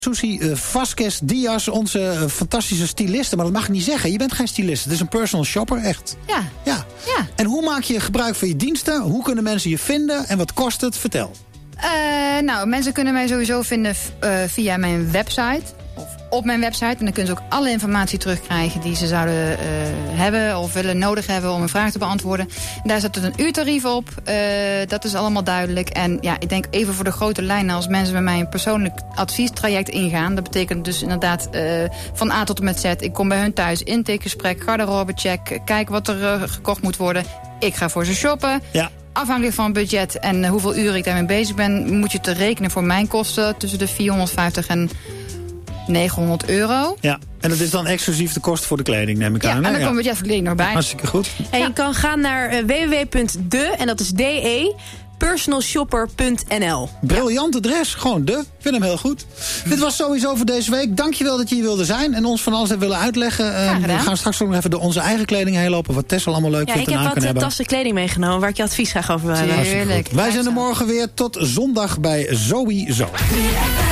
Suzy Vasquez Diaz, onze fantastische styliste. Maar dat mag ik niet zeggen. Je bent geen styliste. Het is een personal shopper, echt. Ja. En hoe maak je gebruik van je diensten? Hoe kunnen mensen je vinden? En wat kost het? Vertel. Mensen kunnen mij sowieso vinden via mijn website. Of op mijn website. En dan kunnen ze ook alle informatie terugkrijgen die ze zouden hebben of willen nodig hebben om een vraag te beantwoorden. En daar staat een uurtarief op. Dat is allemaal duidelijk. En ja, ik denk even voor de grote lijnen, als mensen bij mij een persoonlijk adviestraject ingaan. Dat betekent dus inderdaad van A tot en met Z. Ik kom bij hun thuis, intakegesprek, garderobecheck, kijken wat er gekocht moet worden. Ik ga voor ze shoppen. Ja. Afhankelijk van budget en hoeveel uren ik daarmee bezig ben, moet je te rekenen voor mijn kosten tussen de 450 en 900 euro. Ja, en dat is dan exclusief de kost voor de kleding, neem ik aan. En dan komt budget voor kleding nog bij. Hartstikke goed. En je kan gaan naar www.de, en dat is DE, personalshopper.nl. Briljant adres, gewoon de. Ik vind hem heel goed. Dit was sowieso voor deze week. Dankjewel dat je hier wilde zijn en ons van alles hebt willen uitleggen. We gaan straks ook nog even door onze eigen kleding heen lopen, wat Tess al allemaal leuk vindt en aan kan hebben. Ik heb wat tassen kleding meegenomen waar ik je advies graag over wil hebben. Tuurlijk. Wij zijn er morgen weer tot zondag bij Sowieso.